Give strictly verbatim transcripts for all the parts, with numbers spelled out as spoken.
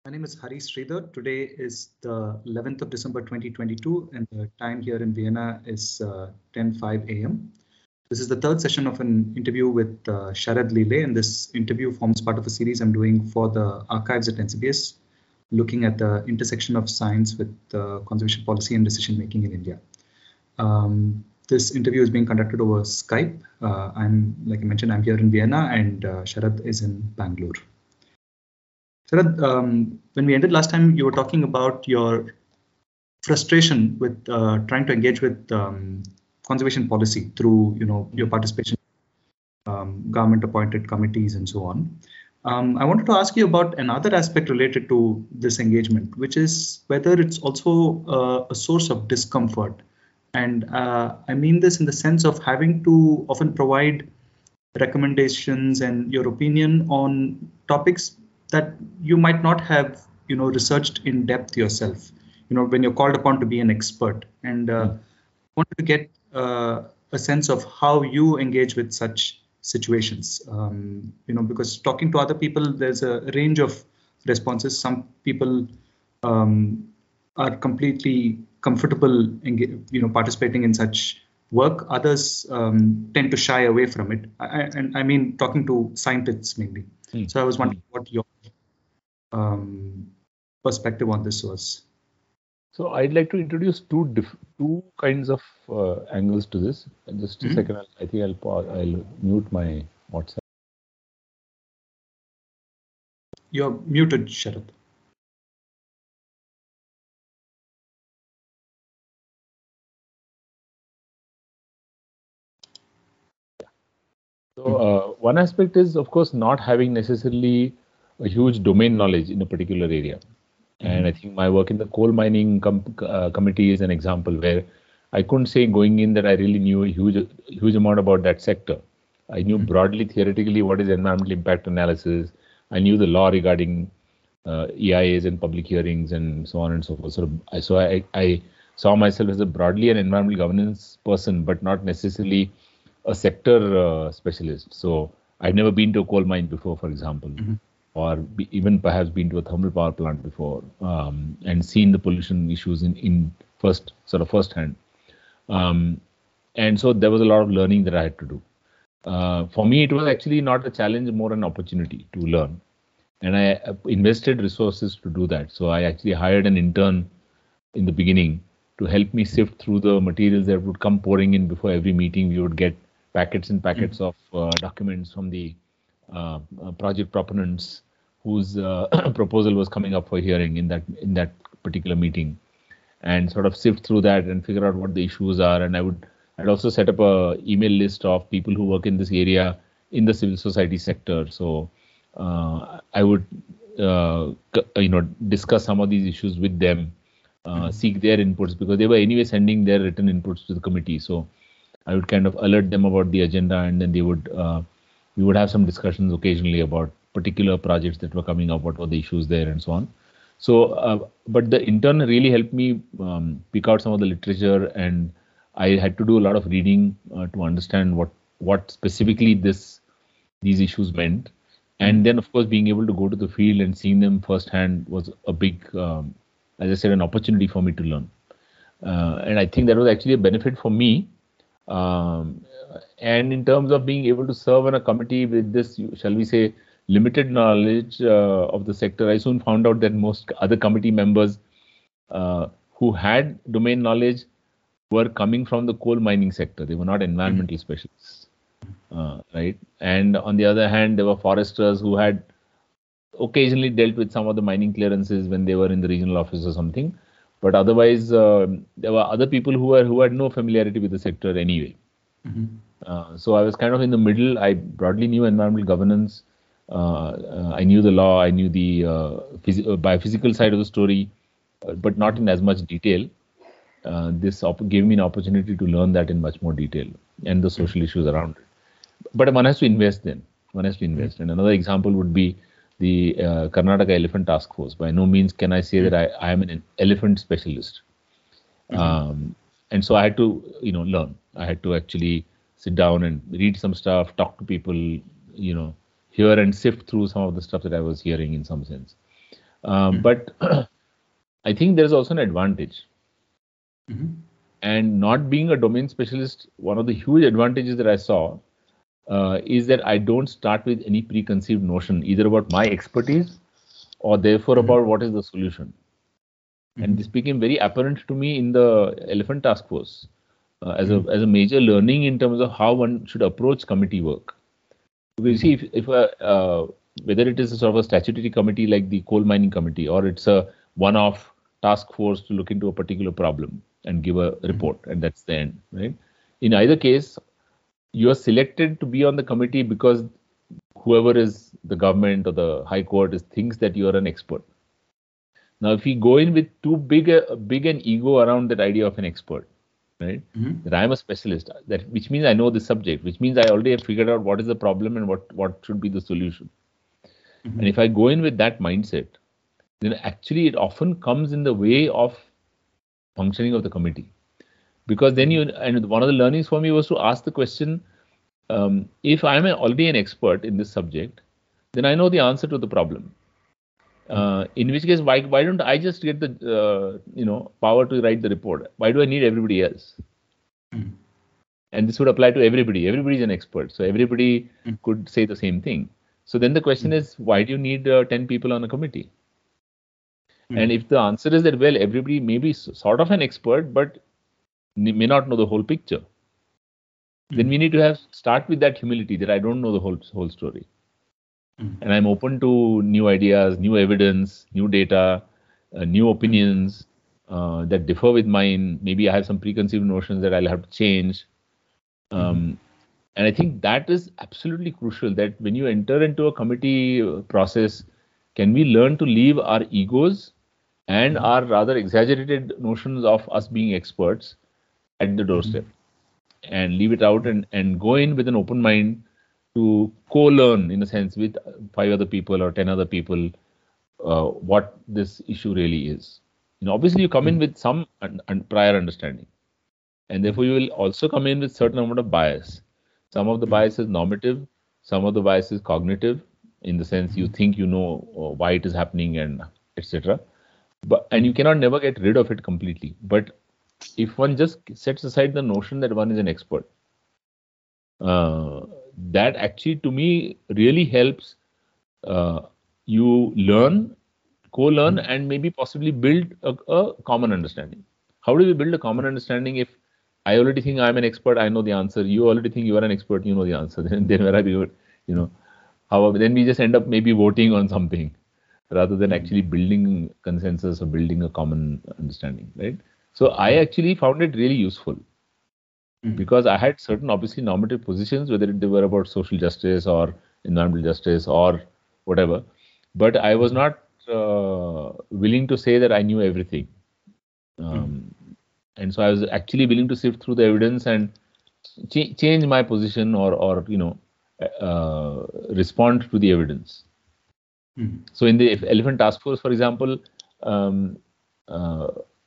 My name is Hari Sridhar. Today is the eleventh of December twenty twenty-two, and the time here in Vienna is uh, ten five a m This is the third session of an interview with uh, Sharad Lile, and this interview forms part of a series I'm doing for the archives at N C B S, looking at the intersection of science with uh, conservation policy and decision making in India. Um, this interview is being conducted over Skype. Uh, I'm, like I mentioned, I'm here in Vienna, and uh, Sharad is in Bangalore. Sharad, um, when we ended last time, you were talking about your frustration with uh, trying to engage with um, conservation policy through, you know, your participation in um, government-appointed committees and so on. Um, I wanted to ask you about another aspect related to this engagement, which is whether it's also uh, a source of discomfort. And uh, I mean this in the sense of having to often provide recommendations and your opinion on topics that you might not have, you know, researched in depth yourself, you know, when you're called upon to be an expert. And uh, mm. wanted to get uh, a sense of how you engage with such situations, um, you know, because talking to other people, there's a range of responses. Some people um, are completely comfortable, in, you know, participating in such work. Others um, tend to shy away from it. I, and I mean, talking to scientists mainly. Mm. So I was wondering mm. what your um, perspective on this was. So I'd like to introduce two diff two kinds of uh, angles to this. Just a mm-hmm. second, I think I'll pause, I'll mute my WhatsApp. You're muted, Sharad. So uh, one aspect is, of course, not having necessarily a huge domain knowledge in a particular area. Mm-hmm. And I think my work in the coal mining com uh, committee is an example where I couldn't say going in that I really knew a huge, huge amount about that sector. I knew mm-hmm. broadly, theoretically, what is environmental impact analysis. I knew the law regarding uh, E I As and public hearings and so on and so forth. So I, so I, I saw myself as a broadly an environmental governance person, but not necessarily a sector uh, specialist. So I've never been to a coal mine before, for example, mm-hmm. or be, even perhaps been to a thermal power plant before um, and seen the pollution issues in, in first sort of first hand. Um, and so there was a lot of learning that I had to do. Uh, for me, it was actually not a challenge, more an opportunity to learn. And I invested resources to do that. So I actually hired an intern in the beginning to help me sift through the materials that would come pouring in before every meeting. We would get packets and packets mm-hmm. of uh, documents from the uh, project proponents whose uh, proposal was coming up for hearing in that in that particular meeting, and sort of sift through that and figure out what the issues are. And I would I'd also set up a email list of people who work in this area in the civil society sector. So uh, I would uh, you know discuss some of these issues with them, uh, mm-hmm. seek their inputs, because they were anyway sending their written inputs to the committee. So I would kind of alert them about the agenda, and then they would uh, we would have some discussions occasionally about particular projects that were coming up, what were the issues there, and so on. So, uh, but the intern really helped me um, pick out some of the literature, and I had to do a lot of reading uh, to understand what what specifically this these issues meant. And then, of course, being able to go to the field and seeing them firsthand was a big, um, as I said, an opportunity for me to learn. Uh, and I think that was actually a benefit for me. Um, and in terms of being able to serve on a committee with this, shall we say, limited knowledge uh, of the sector, I soon found out that most other committee members uh, who had domain knowledge were coming from the coal mining sector. They were not environmental mm-hmm. specialists, uh, right? And on the other hand, there were foresters who had occasionally dealt with some of the mining clearances when they were in the regional office or something. But otherwise, uh, there were other people who were who had no familiarity with the sector anyway. Mm-hmm. uh, so I was kind of in the middle. I broadly knew environmental governance. Uh, uh, I knew the law. I knew the uh, phys biophysical side of the story, uh, but not in as much detail. Uh, this gave me an opportunity to learn that in much more detail and the social issues around it. But one has to invest then. One has to invest. And another example would be the uh, Karnataka Elephant Task Force. By no means can I say that I, I am an elephant specialist. Mm-hmm. um, and so I had to, you know, learn. I had to actually sit down and read some stuff, talk to people, you know, hear and sift through some of the stuff that I was hearing in some sense. Uh, Mm-hmm. But I think there's also an advantage. Mm-hmm. And not being a domain specialist, one of the huge advantages that I saw uh, is that I don't start with any preconceived notion either about my expertise or therefore Mm-hmm. about what is the solution. And this became very apparent to me in the Elephant Task Force uh, as Mm-hmm. a as a major learning in terms of how one should approach committee work. Because you see, if, if a, uh, whether it is a sort of a statutory committee like the coal mining committee, or it's a one-off task force to look into a particular problem and give a report, and that's the end, right? In either case, you are selected to be on the committee because whoever is the government or the high court is thinks that you are an expert. Now, if we go in with too big a big an ego around that idea of an expert, right? Mm-hmm. That I am a specialist, that which means I know the subject, which means I already have figured out what is the problem and what what should be the solution. Mm-hmm. And if I go in with that mindset, then actually it often comes in the way of functioning of the committee. Because then you, and one of the learnings for me was to ask the question, um, if I'm already an expert in this subject, then I know the answer to the problem. Uh, in which case, why why don't I just get the uh, you know power to write the report? Why do I need everybody else? Mm-hmm. And this would apply to everybody. Everybody is an expert, so everybody Mm-hmm. could say the same thing. So then the question is, why do you need uh, ten people on a committee? Mm-hmm. And if the answer is that, well, everybody may be sort of an expert, but may not know the whole picture, mm-hmm. then we need to have start with that humility that I don't know the whole whole story. Mm-hmm. And I'm open to new ideas, new evidence, new data, uh, new opinions uh, that differ with mine. Maybe I have some preconceived notions that I'll have to change. Um, mm-hmm. And I think that is absolutely crucial, that when you enter into a committee process, can we learn to leave our egos and mm-hmm. our rather exaggerated notions of us being experts at the doorstep, mm-hmm. and leave it out and, and go in with an open mind to co-learn, in a sense, with five other people or ten other people uh, what this issue really is. You know, obviously you come in with some un- un- prior understanding, and therefore you will also come in with certain amount of bias. Some of the bias is normative, some of the bias is cognitive, in the sense you think you know uh, why it is happening and et cetera. But and you cannot never get rid of it completely. But if one just sets aside the notion that one is an expert, uh, that actually to me really helps uh, you learn, co-learn, mm-hmm. and maybe possibly build a, a common understanding. How do we build a common understanding if I already think I'm an expert, I know the answer, you already think you are an expert, you know the answer, then, then where are we, you know, however, then we just end up maybe voting on something rather than mm-hmm. actually building consensus or building a common understanding, right? So I actually found it really useful. Because I had certain obviously normative positions, whether they were about social justice or environmental justice or whatever, but I was not uh, willing to say that I knew everything. Um, mm. And so I was actually willing to sift through the evidence and ch- change my position or, or you know, uh, respond to the evidence. Mm. So in the Elephant Task Force, for example, um, uh,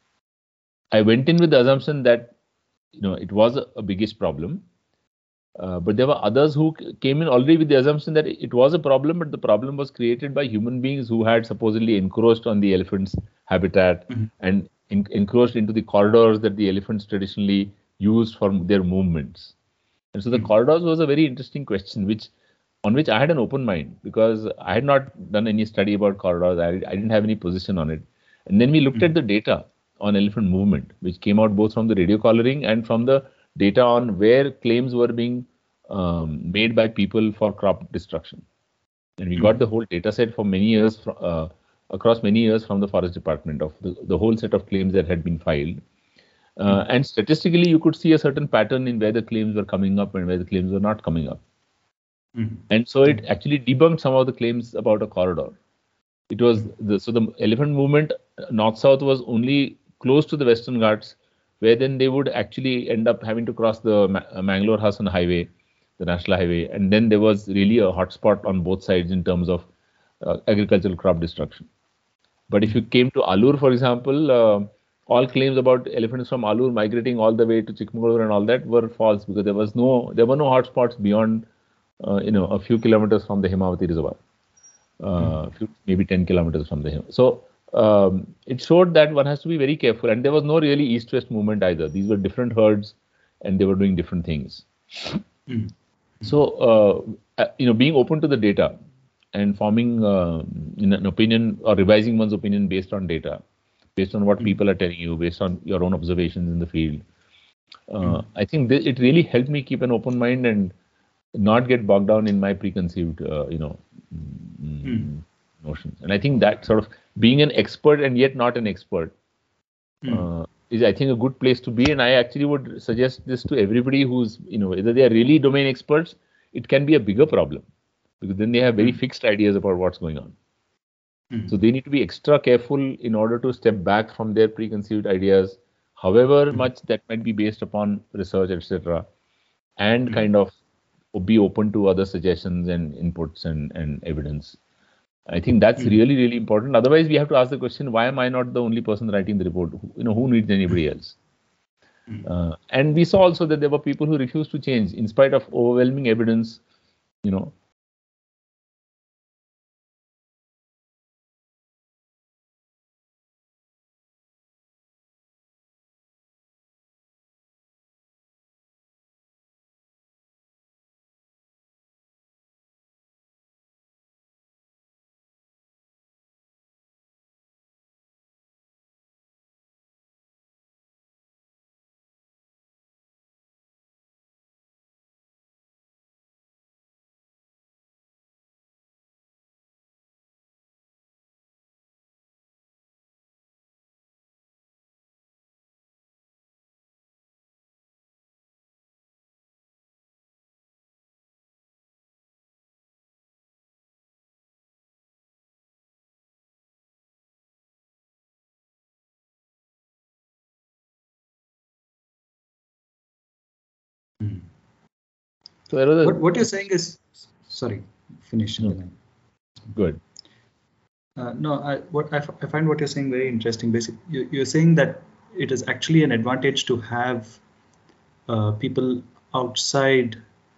I went in with the assumption that you know, it was a, a biggest problem. Uh, but there were others who came in already with the assumption that it was a problem, but the problem was created by human beings who had supposedly encroached on the elephant's habitat mm-hmm. and in, encroached into the corridors that the elephants traditionally used for their movements. And so the mm-hmm. corridors was a very interesting question, which on which I had an open mind, because I had not done any study about corridors. I, I didn't have any position on it. And then we looked mm-hmm. at the data on elephant movement, which came out both from the radio collaring and from the data on where claims were being um, made by people for crop destruction. And we mm-hmm. got the whole data set for many years, uh, across many years from the Forest Department of the, the whole set of claims that had been filed. Uh, mm-hmm. And statistically, you could see a certain pattern in where the claims were coming up and where the claims were not coming up. Mm-hmm. And so it actually debunked some of the claims about a corridor. It was the, so the elephant movement north-south was only close to the Western Ghats, where then they would actually end up having to cross the Ma- Mangalore-Hassan highway, the national highway, and then there was really a hotspot on both sides in terms of uh, agricultural crop destruction. But if you came to Alur, for example, uh, all claims about elephants from Alur migrating all the way to Chikmagalur and all that were false, because there was no there were no hotspots beyond uh, you know a few kilometers from the Himavati Reservoir. uh, few, maybe ten kilometers from the hill. So um, it showed that one has to be very careful, and there was no really east-west movement either. These were different herds, and they were doing different things. Mm. So uh, you know, being open to the data and forming uh, an opinion or revising one's opinion based on data, based on what mm. people are telling you, based on your own observations in the field. Uh, mm. I think th- it really helped me keep an open mind and not get bogged down in my preconceived, uh, you know, mm. notions. And I think that sort of being an expert and yet not an expert mm. uh, is, I think, a good place to be. And I actually would suggest this to everybody who's, you know, whether they are really domain experts, it can be a bigger problem because then they have very mm. fixed ideas about what's going on. Mm. So they need to be extra careful in order to step back from their preconceived ideas, however mm. much that might be based upon research, et cetera, and mm. kind of be open to other suggestions and inputs and, and evidence. I think that's mm. really, really important. Otherwise, we have to ask the question, why am I not the only person writing the report? You know, who needs anybody else? Mm. Uh, and we saw also that there were people who refused to change in spite of overwhelming evidence, you know. Mm. So there was a, what, what you're saying is, sorry, finish. No. Good. Uh, no, I, what I, f- I find what you're saying very interesting. Basically, you, you're saying that it is actually an advantage to have uh, people outside,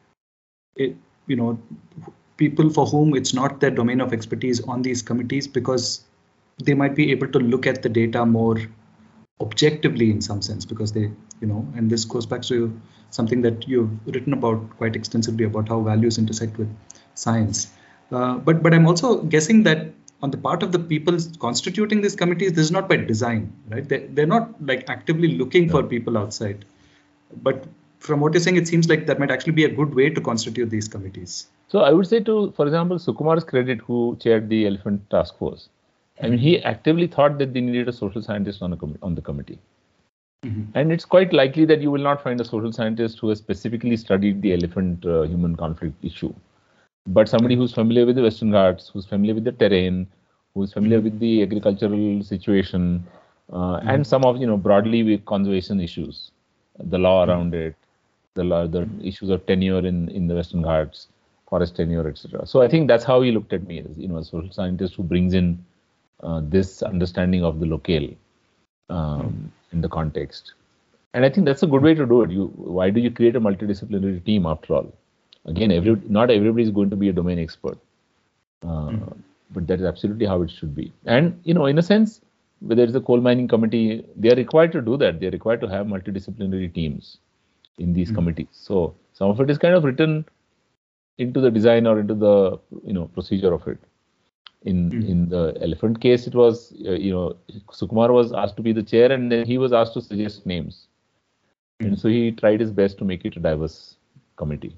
it, you know, people for whom it's not their domain of expertise on these committees, because they might be able to look at the data more objectively in some sense, because they, you know, and this goes back to something that you've written about quite extensively about how values intersect with science. Uh, but but I'm also guessing that on the part of the people constituting these committees, this is not by design, right? They, they're not like actively looking no. for people outside. But from what you're saying, it seems like that might actually be a good way to constitute these committees. So I would say to, for example, Sukumar's credit, who chaired the Elephant Task Force, I mean, he actively thought that they needed a social scientist on, a com- on the committee. Mm-hmm. And it's quite likely that you will not find a social scientist who has specifically studied the elephant-human uh, conflict issue. But somebody who's familiar with the Western Ghats, who's familiar with the terrain, who's familiar mm-hmm. with the agricultural situation, uh, mm-hmm. and some of, you know, broadly with conservation issues, the law mm-hmm. around it, the law, the mm-hmm. issues of tenure in, in the Western Ghats, forest tenure, et cetera. So I think that's how he looked at me as, you know, a social scientist who brings in Uh, this understanding of the locale um, mm. in the context. And I think that's a good way to do it. You, why do you create a multidisciplinary team after all? Again, every, not everybody is going to be a domain expert, uh, mm. but that is absolutely how it should be. And, you know, in a sense, whether it's a coal mining committee, they are required to do that. They're required to have multidisciplinary teams in these mm. committees. So some of it is kind of written into the design or into the, you know, procedure of it. In mm. in the elephant case, it was, uh, you know, Sukumar was asked to be the chair, and then he was asked to suggest names. Mm. And so he tried his best to make it a diverse committee.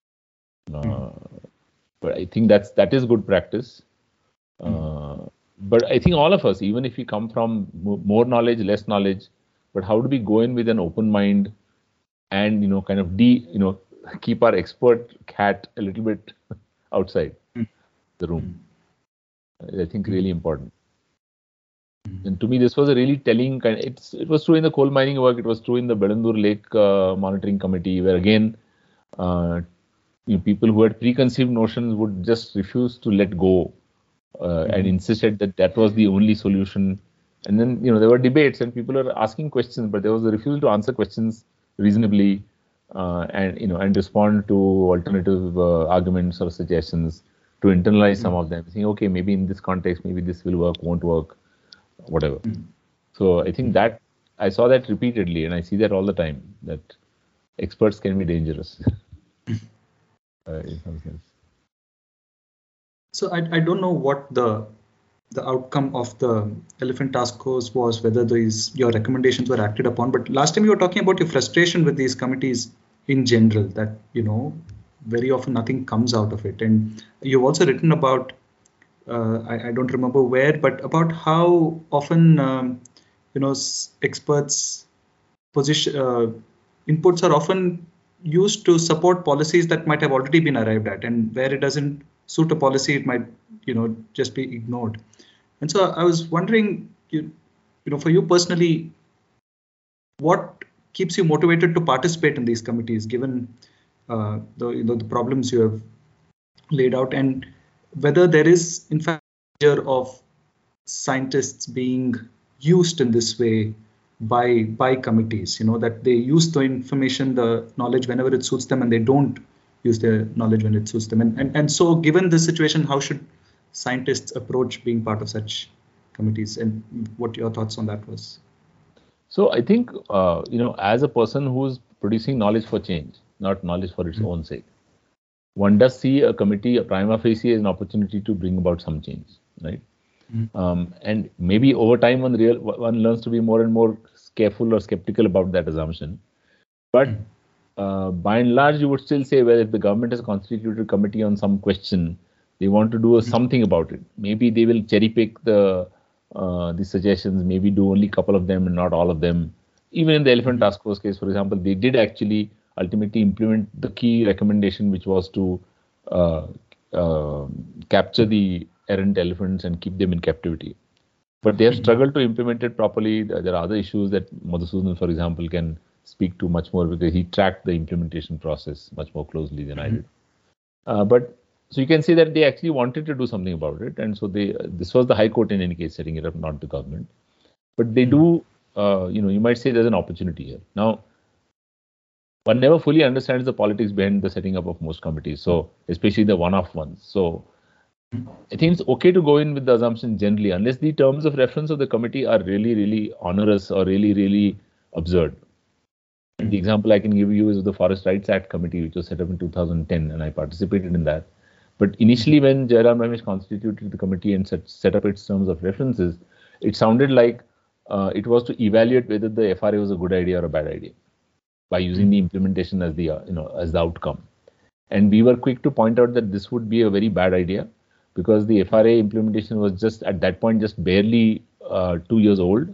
Uh, mm. But I think that's that is good practice. Uh, mm. But I think all of us, even if we come from more knowledge, less knowledge, but how do we go in with an open mind and, you know, kind of de, you know, keep our expert cat a little bit outside mm. the room. Mm. I think really important. And to me, this was a really telling kind. It's it was true in the coal mining work. It was true in the Belandur Lake uh, monitoring committee, where again, uh, you know, people who had preconceived notions would just refuse to let go uh, mm-hmm. and insisted that that was the only solution. And then, you know, there were debates and people were asking questions, but there was a refusal to answer questions reasonably uh, and, you know, and respond to alternative uh, arguments or suggestions. to internalize some of them, saying, okay, maybe in this context, maybe this will work, won't work, whatever. Mm. So I think that I saw that repeatedly, and I see that all the time, that experts can be dangerous uh, in some sense. So I, I don't know what the the outcome of the Elephant Task Force was, whether these your recommendations were acted upon. But last time you were talking about your frustration with these committees in general, that, you know, very often nothing comes out of it. And you've also written about, uh, I, I don't remember where, but about how often, um, you know, experts' position uh, inputs are often used to support policies that might have already been arrived at, and where it doesn't suit a policy, it might, you know, just be ignored. And so I was wondering, you, you know, for you personally, what keeps you motivated to participate in these committees, given uh, the, you know, the problems you have laid out, and whether there is, in fact, danger of scientists being used in this way by by committees, you know, that they use the information, the knowledge whenever it suits them, and they don't use their knowledge when it suits them. And, and, and so given this situation, how should scientists approach being part of such committees, and what your thoughts on that was? So I think, uh, you know, as a person who's producing knowledge for change, not knowledge for its mm-hmm. own sake, one does see a committee, a prima facie, as an opportunity to bring about some change, right? Mm-hmm. Um, and maybe over time, one, real, one learns to be more and more careful or skeptical about that assumption. But mm-hmm. uh, by and large, you would still say, well, if the government has constituted a committee on some question, they want to do mm-hmm. something about it. Maybe they will cherry pick the uh, the suggestions, maybe do only a couple of them and not all of them. Even in the Elephant Task Force case, for example, they did actually ultimately implement the key recommendation, which was to uh, uh, capture the errant elephants and keep them in captivity. But they have struggled to implement it properly. There are other issues that Madhusudan, for example, can speak to much more, because he tracked the implementation process much more closely than I did. Uh, but so you can say that they actually wanted to do something about it. And so they, uh, this was the High Court in any case setting it up, not the government. But they do, uh, you know, you might say there's an opportunity here. Now, one never fully understands the politics behind the setting up of most committees, so especially the one-off ones. So I think it's okay to go in with the assumption generally, unless the terms of reference of the committee are really, really onerous or really, really absurd. And the example I can give you is the Forest Rights Act committee, which was set up in two thousand ten, and I participated in that. But initially, when Jairam Ramesh constituted the committee and set, set up its terms of references, it sounded like uh, it was to evaluate whether the F R A was a good idea or a bad idea, by using the implementation as the, uh, you know, as the outcome. And we were quick to point out that this would be a very bad idea, because the F R A implementation was just at that point just barely uh, two years old.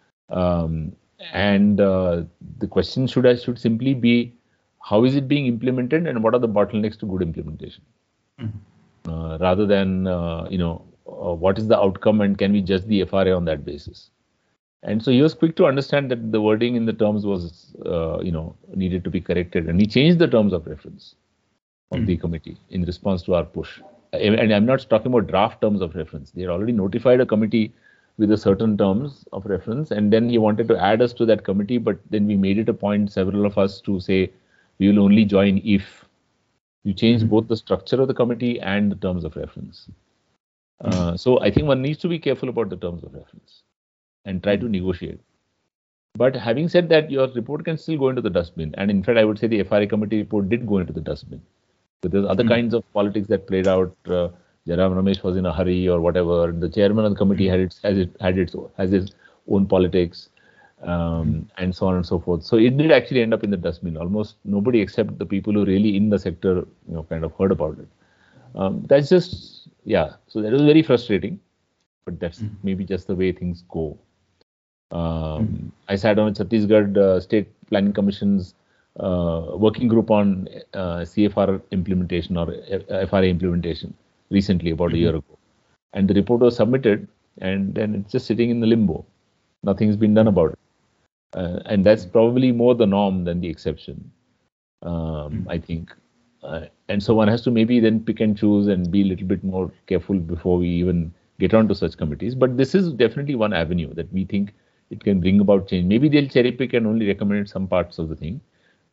Um, and uh, the question should, should simply be, how is it being implemented and what are the bottlenecks to good implementation? Mm-hmm. Uh, rather than, uh, you know, uh, what is the outcome and can we judge the F R A on that basis? And so he was quick to understand that the wording in the terms was, uh, you know, needed to be corrected. And he changed the terms of reference of mm-hmm. the committee in response to our push. And I'm not talking about draft terms of reference. They had already notified a committee with a certain terms of reference. And then he wanted to add us to that committee. But then we made it a point, several of us, to say, we will only join if you change mm-hmm. both the structure of the committee and the terms of reference. Uh, mm-hmm. So I think one needs to be careful about the terms of reference and try to negotiate. But having said that, your report can still go into the dustbin. And in fact, I would say the F R A committee report did go into the dustbin. But there's other mm-hmm. kinds of politics that played out. Uh, Jairam Ramesh was in a hurry or whatever. The chairman of the committee had its has it had its has its own politics, um, mm-hmm. and so on and so forth. So it did actually end up in the dustbin. Almost nobody except the people who really in the sector, you know, kind of heard about it. Um, that's just yeah. So that was very frustrating. But that's mm-hmm. maybe just the way things go. Um, mm-hmm. I sat on a Chhattisgarh uh, State Planning Commission's uh, working group on uh, C F R implementation or F R A implementation recently, about mm-hmm. a year ago. And the report was submitted, and then it's just sitting in the limbo. Nothing's been done about it. Uh, and that's probably more the norm than the exception, um, mm-hmm. I think. Uh, and so one has to maybe then pick and choose and be a little bit more careful before we even get onto such committees. But this is definitely one avenue that we think it can bring about change. Maybe they'll cherry pick and only recommend some parts of the thing.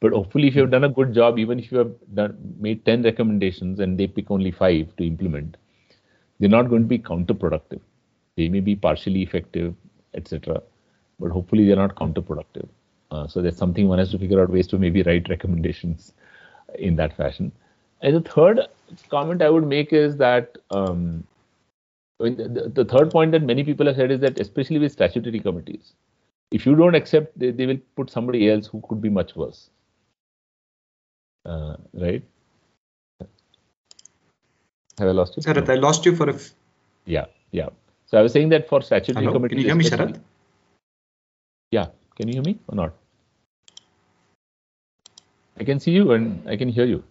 But hopefully, if you have done a good job, even if you have done, made ten recommendations and they pick only five to implement, they're not going to be counterproductive. They may be partially effective, et cetera. But hopefully, they're not counterproductive. Uh, so that's something one has to figure out ways to maybe write recommendations in that fashion. And the third comment I would make is that um, I mean, the, the third point that many people have said is that, especially with statutory committees, if you don't accept, they, they will put somebody else who could be much worse. Uh, right? Have I lost you? Sharath, No. I lost you for a. F yeah, yeah. So I was saying that for statutory Hello? committees. Can you hear me, Sharath? Yeah. Can you hear me or not? I can see you and I can hear you.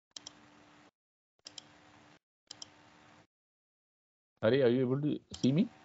Hari, are you able to see me?